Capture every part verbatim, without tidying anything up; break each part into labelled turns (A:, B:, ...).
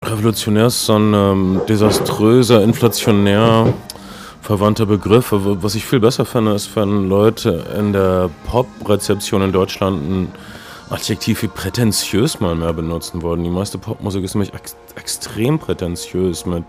A: Revolutionär ist so ein ähm, desaströser, inflationär verwandter Begriff. Was ich viel besser finde, ist, wenn Leute in der Pop-Rezeption in Deutschland ein Adjektiv wie prätentiös mal mehr benutzen wollen. Die meiste Popmusik ist nämlich ex- extrem prätentiös mit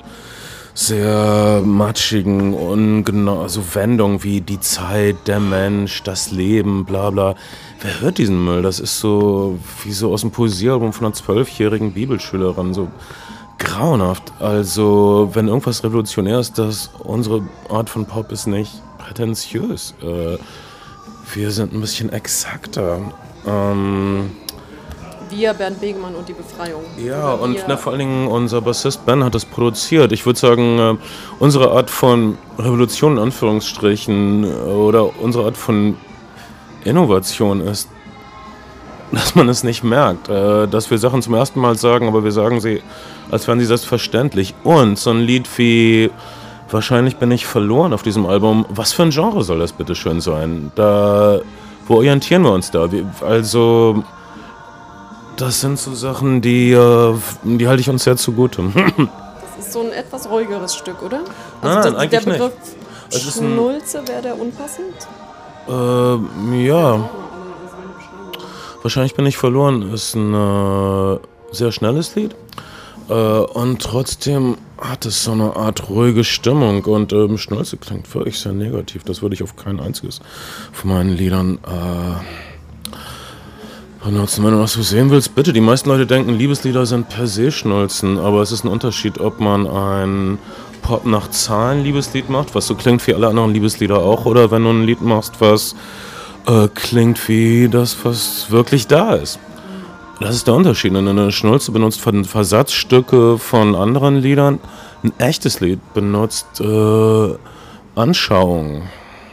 A: sehr matschigen, ungenau, also Wendungen wie die Zeit, der Mensch, das Leben, bla bla. Wer hört diesen Müll? Das ist so wie so aus dem Poesiealbum von einer zwölfjährigen Bibelschülerin, so grauenhaft. Also, wenn irgendwas revolutionär ist, das unsere Art von Pop ist nicht prätentiös. Äh, wir sind ein bisschen exakter. Ähm,
B: Wir, Bernd Begemann und die Befreiung.
A: Ja, und na, vor allen Dingen unser Bassist Ben hat das produziert. Ich würde sagen, äh, unsere Art von Revolution in Anführungsstrichen äh, oder unsere Art von Innovation ist, dass man es nicht merkt, äh, dass wir Sachen zum ersten Mal sagen, aber wir sagen sie, als wären sie selbstverständlich. Und so ein Lied wie Wahrscheinlich bin ich verloren auf diesem Album, was für ein Genre soll das bitte schön sein? Da, wo orientieren wir uns da? Wir, also... Das sind so Sachen, die, äh, die halte ich uns sehr zugute.
B: Das ist so ein etwas ruhigeres Stück, oder? Also
A: Nein,
B: das,
A: eigentlich
B: der Begriff
A: nicht. Es ein,
B: Schnulze, wäre der unpassend?
A: Äh, ja. Wahrscheinlich bin ich verloren. Ist ein äh, sehr schnelles Lied. Äh, und trotzdem hat es so eine Art ruhige Stimmung. Und ähm, Schnulze klingt wirklich sehr negativ. Das würde ich auf kein einziges von meinen Liedern... Äh, benutzen. Wenn du was so sehen willst, bitte. Die meisten Leute denken, Liebeslieder sind per se Schnulzen, aber es ist ein Unterschied, ob man ein Pop nach Zahlen Liebeslied macht, was so klingt wie alle anderen Liebeslieder auch, oder wenn du ein Lied machst, was äh, klingt wie das, was wirklich da ist. Das ist der Unterschied. Eine Schnulze benutzt Versatzstücke von anderen Liedern, ein echtes Lied benutzt äh, Anschauungen.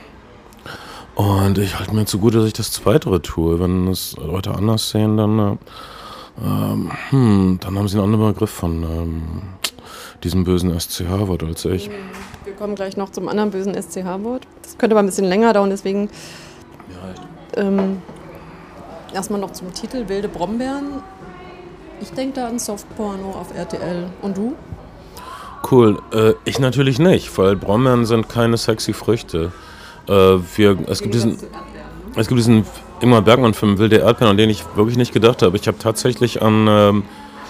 A: Und ich halte mir zugute, dass ich das Zweitere tue. Wenn es Leute anders sehen, dann, äh, ähm, hm, dann haben sie einen anderen Begriff von ähm, diesem bösen S C H-Wort als ich.
B: Wir kommen gleich noch zum anderen bösen S C H-Wort. Das könnte aber ein bisschen länger dauern, deswegen ja, ähm, erstmal noch zum Titel Wilde Brombeeren. Ich denke da an Softporno auf R T L. Und du?
A: Cool. Äh, ich natürlich nicht, weil Brombeeren sind keine sexy Früchte. Äh, wir, es, gibt diesen, es gibt diesen Ingmar Bergman-Film Wilde Erdbeeren, an den ich wirklich nicht gedacht habe. Ich habe tatsächlich an ähm,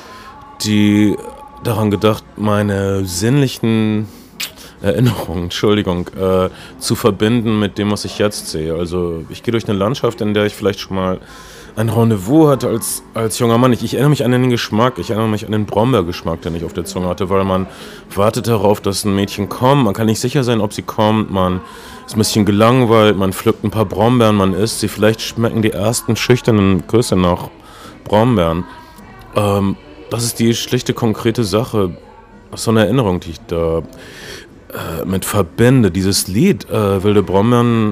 A: die daran gedacht, meine sinnlichen Erinnerungen, Entschuldigung, äh, zu verbinden mit dem, was ich jetzt sehe. Also ich gehe durch eine Landschaft, in der ich vielleicht schon mal ein Rendezvous hatte als, als junger Mann. Ich, ich erinnere mich an den Geschmack, ich erinnere mich an den Brombeergeschmack, den ich auf der Zunge hatte, weil man wartet darauf, dass ein Mädchen kommt. Man kann nicht sicher sein, ob sie kommt. Man ist ein bisschen gelangweilt, man pflückt ein paar Brombeeren, man isst sie. Vielleicht schmecken die ersten schüchternen Küsse nach Brombeeren. Ähm, das ist die schlichte, konkrete Sache. So eine Erinnerung, die ich da äh, mit verbinde. Dieses Lied, äh, Wilde Brombeeren,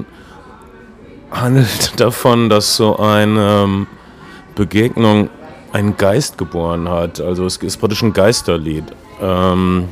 A: handelt davon, dass so eine ähm, Begegnung einen Geist geboren hat. Also es ist praktisch ein Geisterlied. Ähm,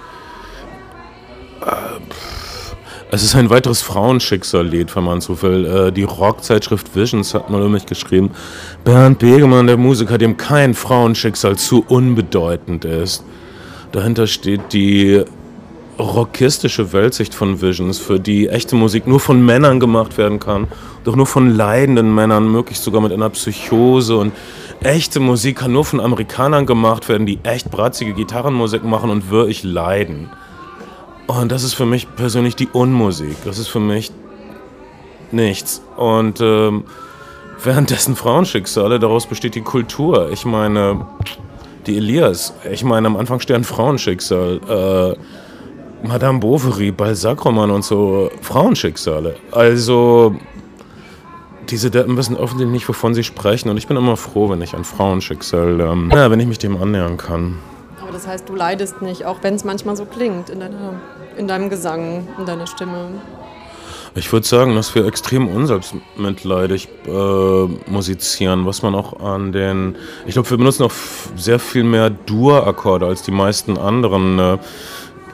A: äh, es ist ein weiteres Frauenschicksallied, wenn man so will. Äh, die Rockzeitschrift Visions hat mal über mich geschrieben, Bernd Begemann, der Musiker, dem kein Frauenschicksal zu unbedeutend ist. Dahinter steht die rockistische Weltsicht von Visions, für die echte Musik nur von Männern gemacht werden kann, doch nur von leidenden Männern, möglichst sogar mit einer Psychose. Und echte Musik kann nur von Amerikanern gemacht werden, die echt bratzige Gitarrenmusik machen und wirklich leiden. Und das ist für mich persönlich die Unmusik. Das ist für mich nichts. Und ähm, währenddessen Frauenschicksale, daraus besteht die Kultur. Ich meine, die Elias, ich meine, am Anfang steht ein Frauenschicksal. Äh, Madame Bovary, Balzac-Roman und so, Frauenschicksale. Also, diese Deppen wissen offensichtlich nicht, wovon sie sprechen. Und ich bin immer froh, wenn ich ein Frauenschicksal, ähm, ja, wenn ich mich dem annähern kann.
B: Aber das heißt, du leidest nicht, auch wenn es manchmal so klingt in, deiner, in deinem Gesang, in deiner Stimme.
A: Ich würde sagen, dass wir extrem unselbstmitleidig äh, musizieren, was man auch an den... Ich glaube, wir benutzen auch f- sehr viel mehr Dur-Akkorde als die meisten anderen. Äh,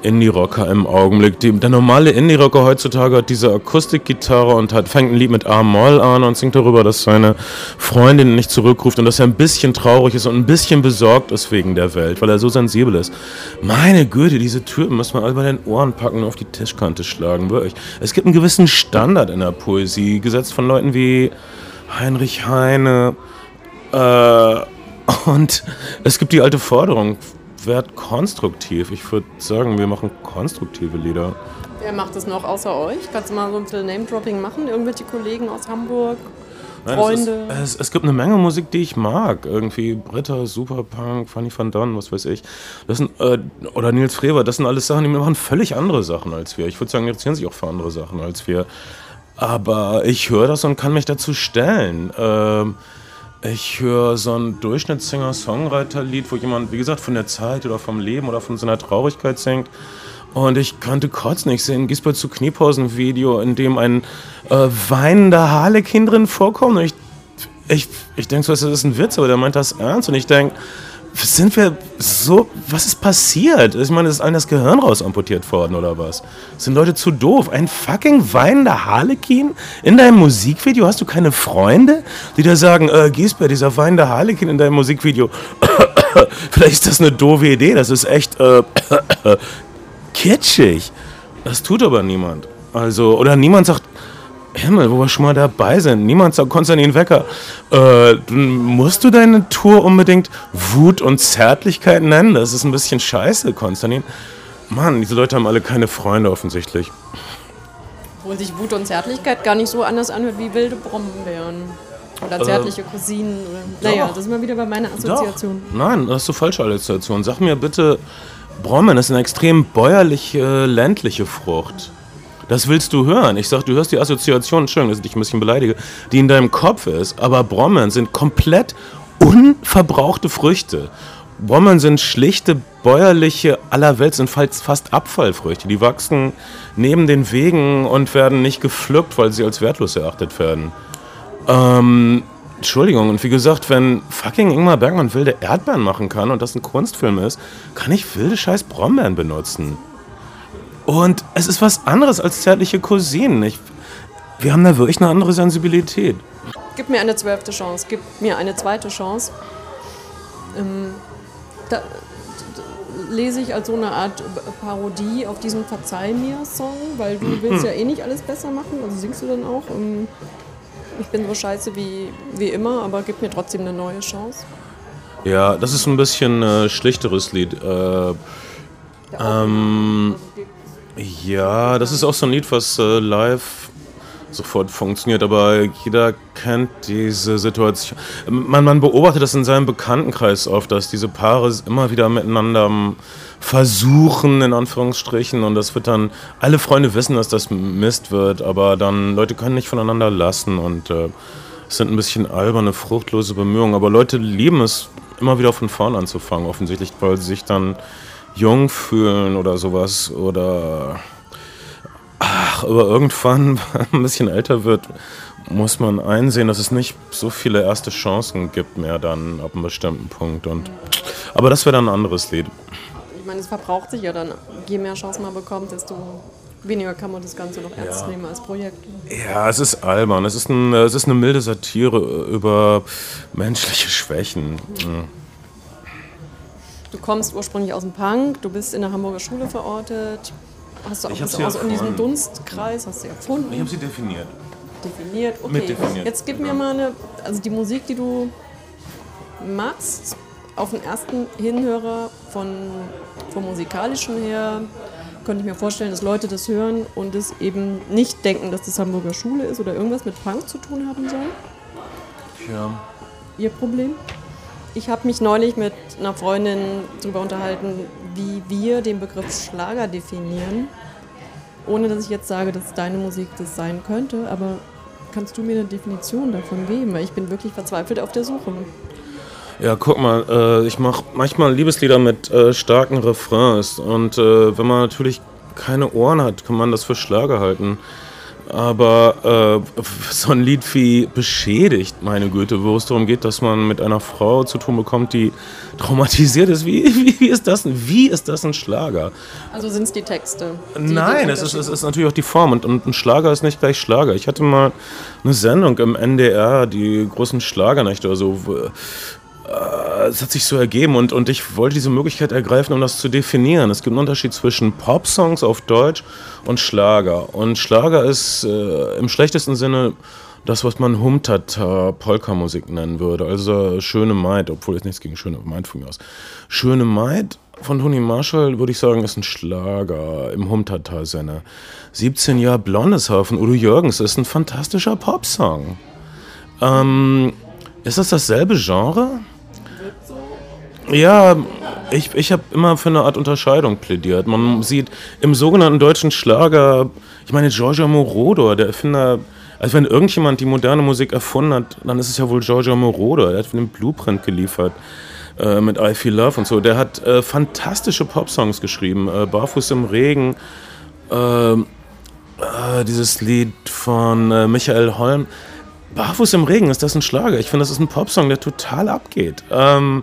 A: Indie-Rocker im Augenblick. Die, der normale Indie-Rocker heutzutage hat diese Akustikgitarre und hat, fängt ein Lied mit A-Moll an und singt darüber, dass seine Freundin nicht zurückruft und dass er ein bisschen traurig ist und ein bisschen besorgt ist wegen der Welt, weil er so sensibel ist. Meine Güte, diese Typen muss man alle bei den Ohren packen und auf die Tischkante schlagen, wirklich. Es gibt einen gewissen Standard in der Poesie, gesetzt von Leuten wie Heinrich Heine, äh, und es gibt die alte Forderung, werd konstruktiv. Ich würde sagen, wir machen konstruktive Lieder.
B: Wer macht das noch außer euch? Kannst du mal so ein bisschen Name-Dropping machen? Irgendwelche Kollegen aus Hamburg?
A: Nein,
B: Freunde?
A: Es, ist, es, es gibt eine Menge Musik, die ich mag. Irgendwie Britta, Superpunk, Fanny van Don, was weiß ich. Das sind, äh, oder Nils Freber, das sind alles Sachen, die machen völlig andere Sachen als wir. Ich würde sagen, die interessieren sich auch für andere Sachen als wir. Aber ich höre das und kann mich dazu stellen. Ähm, Ich höre so ein Durchschnittssinger-Songwriter-Lied, wo jemand, wie gesagt, von der Zeit oder vom Leben oder von seiner Traurigkeit singt. Und ich konnte kotzen. Ich sehe ein Gisbert zu Kniepausen-Video, in dem ein äh, weinender Harlekin drin vorkommt. Und ich, ich, ich denke so, das ist ein Witz, aber der meint das ernst. Und ich denke, sind wir so, was ist passiert? Ich meine, ist allen das Gehirn rausamputiert worden oder was? Sind Leute zu doof? Ein fucking weinender Harlekin in deinem Musikvideo? Hast du keine Freunde, die dir sagen, äh, Gisbert, dieser weinende Harlekin in deinem Musikvideo, vielleicht ist das eine doofe Idee, das ist echt äh, kitschig. Das tut aber niemand. Also, oder niemand sagt, Himmel, wo wir schon mal dabei sind. Niemand sagt, Konstantin Wecker, äh, musst du deine Tour unbedingt Wut und Zärtlichkeit nennen? Das ist ein bisschen scheiße, Konstantin. Mann, diese Leute haben alle keine Freunde offensichtlich.
B: Obwohl sich Wut und Zärtlichkeit gar nicht so anders anhört wie wilde Brombeeren. Oder zärtliche äh, Cousinen. Oder, naja, das ist mal wieder bei meiner Assoziation.
A: Doch. Nein, das ist so falsche Assoziation. Sag mir bitte, Brombeeren ist eine extrem bäuerliche, ländliche Frucht. Das willst du hören. Ich sag, du hörst die Assoziation, Entschuldigung, dass ich dich ein bisschen beleidige, die in deinem Kopf ist. Aber Brombeeren sind komplett unverbrauchte Früchte. Brombeeren sind schlichte, bäuerliche, allerwelts sind fast Abfallfrüchte. Die wachsen neben den Wegen und werden nicht gepflückt, weil sie als wertlos erachtet werden. Ähm, Entschuldigung, und wie gesagt, wenn fucking Ingmar Bergman wilde Erdbeeren machen kann und das ein Kunstfilm ist, kann ich wilde scheiß Brombeeren benutzen. Und es ist was anderes als zärtliche Cousinen. Ich, wir haben da wirklich eine andere Sensibilität.
B: Gib mir eine zwölfte Chance, gib mir eine zweite Chance. Ähm, da, lese ich als so eine Art Parodie auf diesen Verzeih mir-Song, weil du willst ja eh nicht alles besser machen, also singst du dann auch. Ähm, ich bin so scheiße wie, wie immer, aber gib mir trotzdem eine neue Chance.
A: Ja, das ist ein bisschen ein äh, schlichteres Lied. Äh, ähm, ja, das ist auch so ein Lied, was äh, live sofort funktioniert, aber jeder kennt diese Situation. Man, man beobachtet das in seinem Bekanntenkreis oft, dass diese Paare immer wieder miteinander versuchen, in Anführungsstrichen, und das wird dann, alle Freunde wissen, dass das Mist wird, aber dann, Leute können nicht voneinander lassen und äh, es sind ein bisschen alberne, fruchtlose Bemühungen, aber Leute lieben es, immer wieder von vorn anzufangen, offensichtlich, weil sie sich dann jung fühlen oder sowas, oder ach, aber irgendwann, wenn man ein bisschen älter wird, muss man einsehen, dass es nicht so viele erste Chancen gibt mehr dann ab einem bestimmten Punkt. Und, aber das wäre dann ein anderes Lied.
B: Ich meine, es verbraucht sich ja dann. Je mehr Chancen man bekommt, desto weniger kann man das Ganze noch ernst ja. nehmen als Projekt.
A: Ja, es ist albern. Es ist, ein, es ist eine milde Satire über menschliche Schwächen. Mhm.
B: Du kommst ursprünglich aus dem Punk, du bist in der Hamburger Schule verortet. Hast du auch bist aus in diesem Dunstkreis, hast du erfunden?
A: Ich habe sie definiert.
B: Definiert, okay.
A: Mitdefiniert.
B: Jetzt gib mir mal eine, also die Musik, die du machst, auf den ersten Hinhörer von, vom Musikalischen her, könnte ich mir vorstellen, dass Leute das hören und es eben nicht denken, dass das Hamburger Schule ist oder irgendwas mit Punk zu tun haben soll.
A: Ja.
B: Ihr Problem? Ich habe mich neulich mit einer Freundin darüber unterhalten, wie wir den Begriff Schlager definieren, ohne dass ich jetzt sage, dass deine Musik das sein könnte, aber kannst du mir eine Definition davon geben? Weil ich bin wirklich verzweifelt auf der Suche.
A: Ja, guck mal, äh, ich mache manchmal Liebeslieder mit äh, starken Refrains und äh, wenn man natürlich keine Ohren hat, kann man das für Schlager halten. Aber äh, so ein Lied wie Beschädigt, meine Güte, wo es darum geht, dass man mit einer Frau zu tun bekommt, die traumatisiert ist, wie, wie, wie, ist, das, wie ist das ein Schlager?
B: Also sind es die Texte? Die
A: Nein, es ist, es ist natürlich auch die Form und, und ein Schlager ist nicht gleich Schlager. Ich hatte mal eine Sendung im N D R, die großen Schlagernächte oder so. Es hat sich so ergeben und, und ich wollte diese Möglichkeit ergreifen, um das zu definieren. Es gibt einen Unterschied zwischen Popsongs auf Deutsch und Schlager. Und Schlager ist äh, im schlechtesten Sinne das, was man Humtata Polka-Musik nennen würde. Also Schöne Maid, obwohl jetzt nichts gegen Schöne Maid von mir aus. Schöne Maid von Toni Marshall, würde ich sagen, ist ein Schlager im Humtata-Sinne. siebzehn Jahre blondes Haar von Udo Jürgens ist ein fantastischer Popsong. Ähm, ist das dasselbe Genre? Ja, ich, ich habe immer für eine Art Unterscheidung plädiert. Man sieht im sogenannten deutschen Schlager, ich meine Giorgio Moroder, der Erfinder, also wenn irgendjemand die moderne Musik erfunden hat, dann ist es ja wohl Giorgio Moroder. Der hat den Blueprint geliefert äh, mit I Feel Love und so. Der hat äh, fantastische Popsongs geschrieben, äh, Barfuß im Regen, äh, äh, dieses Lied von äh, Michael Holm. Barfuß im Regen, ist das ein Schlager? Ich finde, das ist ein Popsong, der total abgeht. Ähm,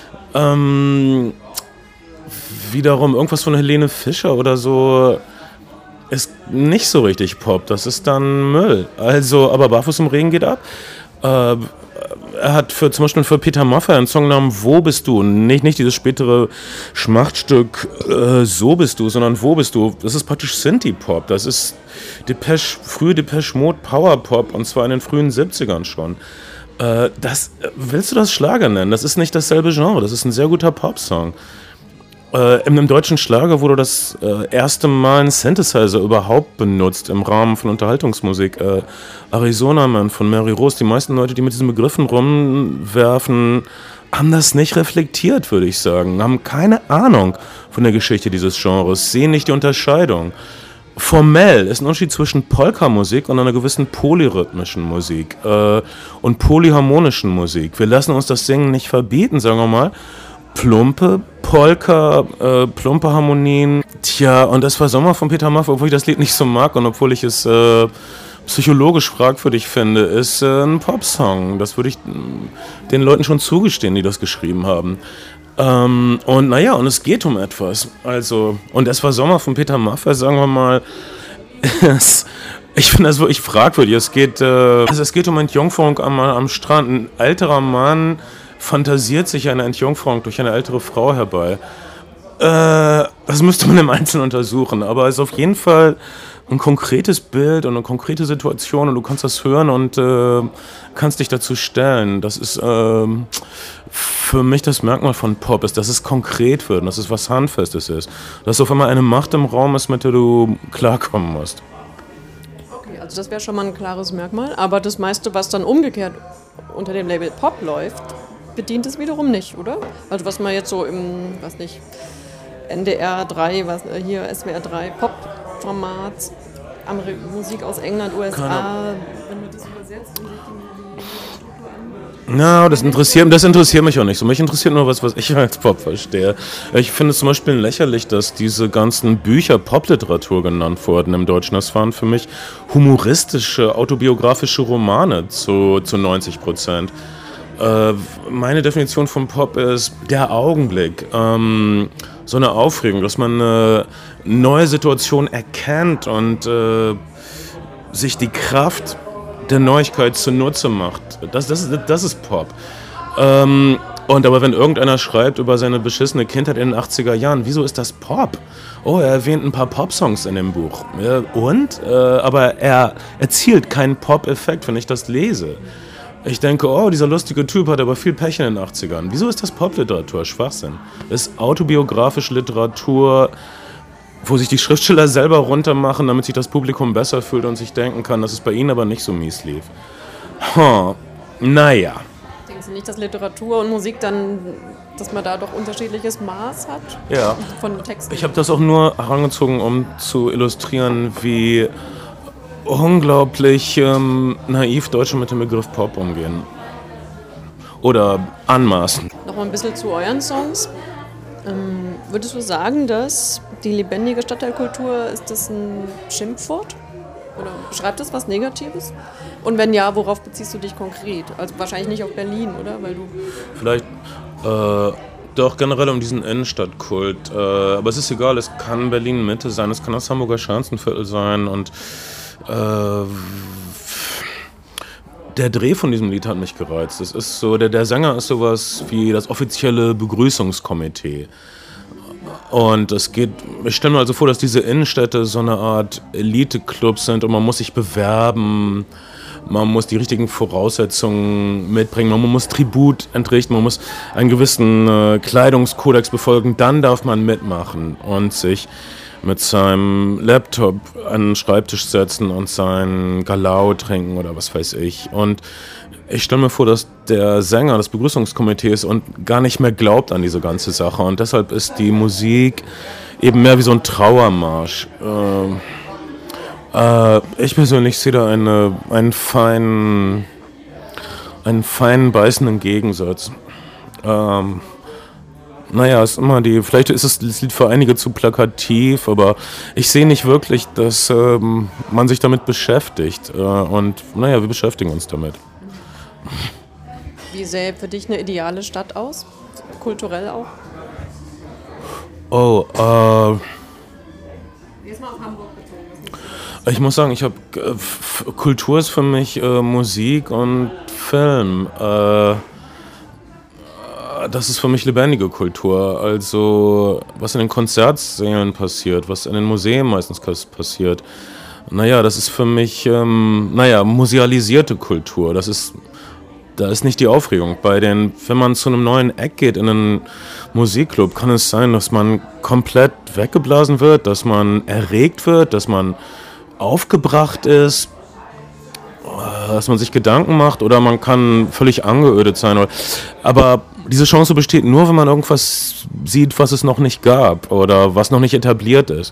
A: Ähm, wiederum irgendwas von Helene Fischer oder so ist nicht so richtig Pop, das ist dann Müll. Also, aber Barfuß im Regen geht ab. Äh, er hat für, zum Beispiel für Peter Maffay einen Song namens Wo bist du? Nicht, nicht dieses spätere Schmachtstück äh, So bist du, sondern Wo bist du? Das ist praktisch Synthie-Pop, das ist Depeche, frühe Depeche Mode Power-Pop und zwar in den frühen siebzigern schon. Äh, das, willst du das Schlager nennen? Das ist nicht dasselbe Genre, das ist ein sehr guter Popsong. Äh, in einem deutschen Schlager wurde das äh, erste Mal ein Synthesizer überhaupt benutzt im Rahmen von Unterhaltungsmusik. Äh, Arizona Man von Mary Rose. Die meisten Leute, die mit diesen Begriffen rumwerfen, haben das nicht reflektiert, würde ich sagen. Haben keine Ahnung von der Geschichte dieses Genres, sehen nicht die Unterscheidung. Formell ist ein Unterschied zwischen Polka-Musik und einer gewissen polyrhythmischen Musik äh, und polyharmonischen Musik. Wir lassen uns das Singen nicht verbieten, sagen wir mal. Plumpe Polka, äh, plumpe Harmonien. Tja, und das war Sommer von Peter Maffay, obwohl ich das Lied nicht so mag und obwohl ich es äh, psychologisch fragwürdig finde, ist äh, ein Popsong. Das würde ich äh, den Leuten schon zugestehen, die das geschrieben haben. Ähm, und naja, und es geht um etwas. Also, und es war Sommer von Peter Maffay, sagen wir mal. Es, ich finde das wirklich fragwürdig. Es geht, äh, also es geht um Entjungferung am, am Strand. Ein älterer Mann fantasiert sich eine Entjungferung durch eine ältere Frau herbei. Äh, das müsste man im Einzelnen untersuchen, aber es ist auf jeden Fall ein konkretes Bild und eine konkrete Situation und du kannst das hören und äh, kannst dich dazu stellen. Das ist äh, für mich das Merkmal von Pop, ist, dass es konkret wird und dass es was Handfestes ist. Dass auf einmal eine Macht im Raum ist, mit der du klarkommen musst.
B: Okay, also das wäre schon mal ein klares Merkmal, aber das meiste, was dann umgekehrt unter dem Label Pop läuft, bedient es wiederum nicht, oder? Also was man jetzt so im, weiß nicht, N D R drei, was, hier S W R drei Pop-Format, Ameri- Musik aus England, U S A, wenn du das übersetzt und sich die
A: Na, das interessiert, das interessiert mich auch nicht so. Mich interessiert nur was, was ich als Pop verstehe. Ich finde es zum Beispiel lächerlich, dass diese ganzen Bücher Popliteratur genannt wurden im Deutschen. Das waren für mich humoristische, autobiografische Romane zu, zu neunzig Prozent. Äh, meine Definition von Pop ist der Augenblick. Ähm, so eine Aufregung, dass man eine neue Situation erkennt und äh, sich die Kraft der Neuigkeit zunutze macht. Das, das, das ist Pop. Ähm, und aber wenn irgendeiner schreibt über seine beschissene Kindheit in den achtziger Jahren, wieso ist das Pop? Oh, er erwähnt ein paar Pop-Songs in dem Buch. Ja, und? Äh, aber er erzielt keinen Pop-Effekt, wenn ich das lese. Ich denke, oh, dieser lustige Typ hat aber viel Pech in den achtzigern. Wieso ist das Popliteratur? Schwachsinn. Das ist autobiografische Literatur, wo sich die Schriftsteller selber runtermachen, damit sich das Publikum besser fühlt und sich denken kann, dass es bei ihnen aber nicht so mies lief. Huh. Naja.
B: Denken Sie nicht, dass Literatur und Musik dann, dass man da doch unterschiedliches Maß hat?
A: Ja.
B: Von Texten?
A: Ich habe das auch nur herangezogen, um zu illustrieren, wie unglaublich ähm, naiv Deutsche mit dem Begriff Pop umgehen. Oder anmaßen.
B: Noch mal ein bisschen zu euren Songs. Ähm, würdest du sagen, dass die lebendige Stadtteilkultur, ist das ein Schimpfwort? Oder beschreibt das was Negatives? Und wenn ja, worauf beziehst du dich konkret? Also wahrscheinlich nicht auf Berlin, oder? Weil du
A: Vielleicht äh, doch generell um diesen Innenstadtkult. Äh, aber es ist egal, es kann Berlin Mitte sein, es kann das Hamburger Schanzenviertel sein. Und äh, der Dreh von diesem Lied hat mich gereizt. Es ist so, der, der Sänger ist sowas wie das offizielle Begrüßungskomitee. Und es geht, ich stelle mir also vor, dass diese Innenstädte so eine Art Elite-Clubs sind und man muss sich bewerben, man muss die richtigen Voraussetzungen mitbringen, man muss Tribut entrichten, man muss einen gewissen äh, Kleidungskodex befolgen, dann darf man mitmachen und sich mit seinem Laptop an den Schreibtisch setzen und sein Galau trinken oder was weiß ich. Und ich stelle mir vor, dass der Sänger des Begrüßungskomitees und gar nicht mehr glaubt an diese ganze Sache. Und deshalb ist die Musik eben mehr wie so ein Trauermarsch. Äh, äh, ich persönlich sehe da eine, einen feinen, einen feinen beißenden Gegensatz. Ähm, naja, ist immer die, vielleicht ist es, das Lied für einige zu plakativ, aber ich sehe nicht wirklich, dass ähm, man sich damit beschäftigt. Äh, und naja, wir beschäftigen uns damit.
B: Wie sähe für dich eine ideale Stadt aus? Kulturell auch?
A: Oh, äh...
B: Jetzt mal auf Hamburg bezogen.
A: Ich muss sagen, ich habe äh, Kultur ist für mich äh, Musik und Film. Äh, das ist für mich lebendige Kultur. Also was in den Konzertsälen passiert, was in den Museen meistens passiert. Naja, das ist für mich, ähm, naja, musealisierte Kultur. Das ist Da ist nicht die Aufregung. Bei den, wenn man zu einem neuen Eck geht in einen Musikclub, kann es sein, dass man komplett weggeblasen wird, dass man erregt wird, dass man aufgebracht ist, dass man sich Gedanken macht oder man kann völlig angeödet sein. Aber diese Chance besteht nur, wenn man irgendwas sieht, was es noch nicht gab oder was noch nicht etabliert ist.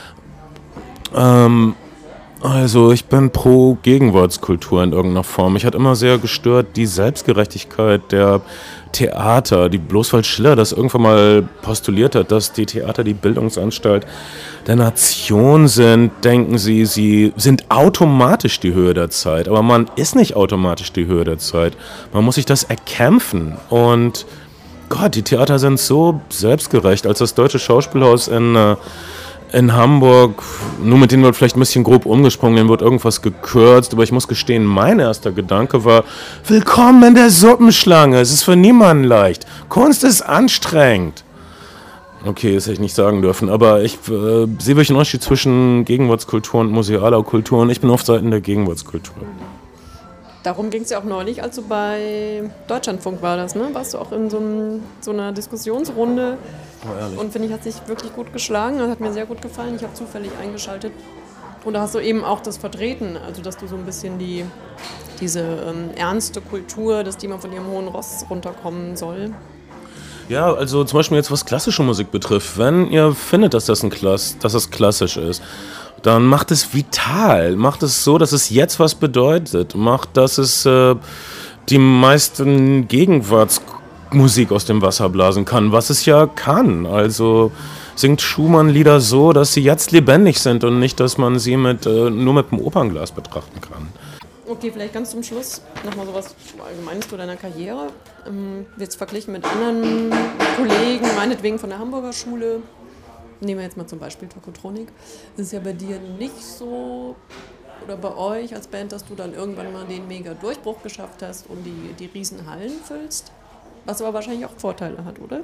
A: Ähm... Also ich bin pro Gegenwartskultur in irgendeiner Form. Mich hat immer sehr gestört die Selbstgerechtigkeit der Theater, die bloß weil Schiller das irgendwann mal postuliert hat, dass die Theater die Bildungsanstalt der Nation sind, denken sie, sie sind automatisch die Höhe der Zeit. Aber man ist nicht automatisch die Höhe der Zeit. Man muss sich das erkämpfen. Und Gott, die Theater sind so selbstgerecht. Als das Deutsche Schauspielhaus in äh, in Hamburg, nur mit denen wird vielleicht ein bisschen grob umgesprungen, denen wird irgendwas gekürzt, aber ich muss gestehen, mein erster Gedanke war, willkommen in der Suppenschlange, es ist für niemanden leicht, Kunst ist anstrengend. Okay, das hätte ich nicht sagen dürfen, aber ich äh, sehe wirklich einen Unterschied zwischen Gegenwartskultur und musealer Kultur und ich bin auf Seiten der Gegenwartskultur.
B: Darum ging es ja auch neulich, als du bei Deutschlandfunk war das, ne? Warst du auch in so, einem, so einer Diskussionsrunde. Oh, und finde ich, hat sich wirklich gut geschlagen. Das hat mir sehr gut gefallen. Ich habe zufällig eingeschaltet. Und da hast du eben auch das vertreten, also dass du so ein bisschen die, diese ähm, ernste Kultur, dass die mal von ihrem hohen Ross runterkommen soll.
A: Ja, also zum Beispiel jetzt was klassische Musik betrifft. Wenn ihr findet, dass das, ein Klass, dass das klassisch ist, dann macht es vital, macht es so, dass es jetzt was bedeutet, macht, dass es äh, die meisten Gegenwartsmusik aus dem Wasser blasen kann, was es ja kann. Also singt Schumann Lieder so, dass sie jetzt lebendig sind und nicht, dass man sie mit, äh, nur mit dem Opernglas betrachten kann.
B: Okay, vielleicht ganz zum Schluss nochmal sowas Allgemeines zu deiner Karriere. Ähm, jetzt verglichen mit anderen Kollegen, meinetwegen von der Hamburger Schule. Nehmen wir jetzt mal zum Beispiel Tokotronik. Das ist ja bei dir nicht so, oder bei euch als Band, dass du dann irgendwann mal den mega Durchbruch geschafft hast und die, die riesen Hallen füllst. Was aber wahrscheinlich auch Vorteile hat, oder?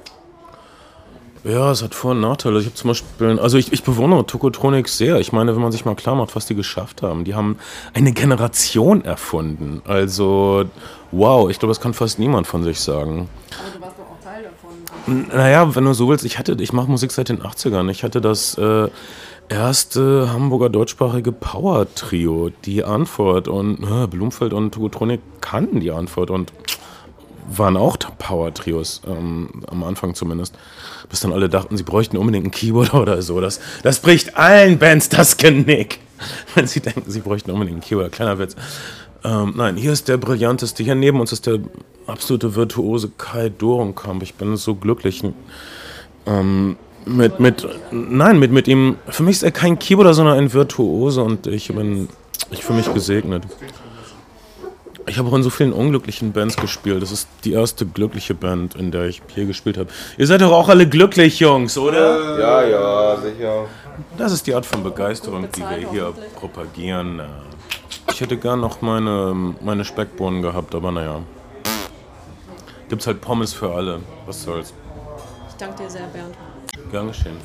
A: Ja, es hat Vor- und Nachteile. Ich habe zum Beispiel, also ich, ich bewundere Tokotronik sehr. Ich meine, wenn man sich mal klar macht, was die geschafft haben. Die haben eine Generation erfunden. Also, wow, ich glaube, das kann fast niemand von sich sagen.
B: Aber du warst doch auch Teil davon.
A: Naja, wenn du so willst, ich hatte, ich mache Musik seit den achtzigern. Ich hatte das äh, erste Hamburger deutschsprachige Power-Trio, Die Antwort. Und äh, Blumfeld und Tokotronik kannten Die Antwort und waren auch Power-Trios, ähm, am Anfang zumindest. Bis dann alle dachten, sie bräuchten unbedingt ein Keyboard oder so. Das, das bricht allen Bands das Genick, wenn sie denken, sie bräuchten unbedingt ein Keyboard. Kleiner Witz. Ähm, nein, hier ist der brillanteste, hier neben uns ist der absolute virtuose Kai Dorenkamp. Ich bin so glücklich ähm, mit, mit, nein, mit, mit ihm. Für mich ist er kein Keyboarder, sondern ein Virtuose und ich bin Ich fühle mich gesegnet. Ich habe auch in so vielen unglücklichen Bands gespielt. Das ist die erste glückliche Band, in der ich hier gespielt habe. Ihr seid doch auch alle glücklich, Jungs, oder?
C: Ja, ja, sicher.
A: Das ist die Art von Begeisterung, die wir hier propagieren. Ich hätte gern noch meine, meine Speckbohnen gehabt, aber naja. Gibt's halt Pommes für alle. Was soll's.
B: Ich danke dir sehr, Bernd.
A: Gern geschehen.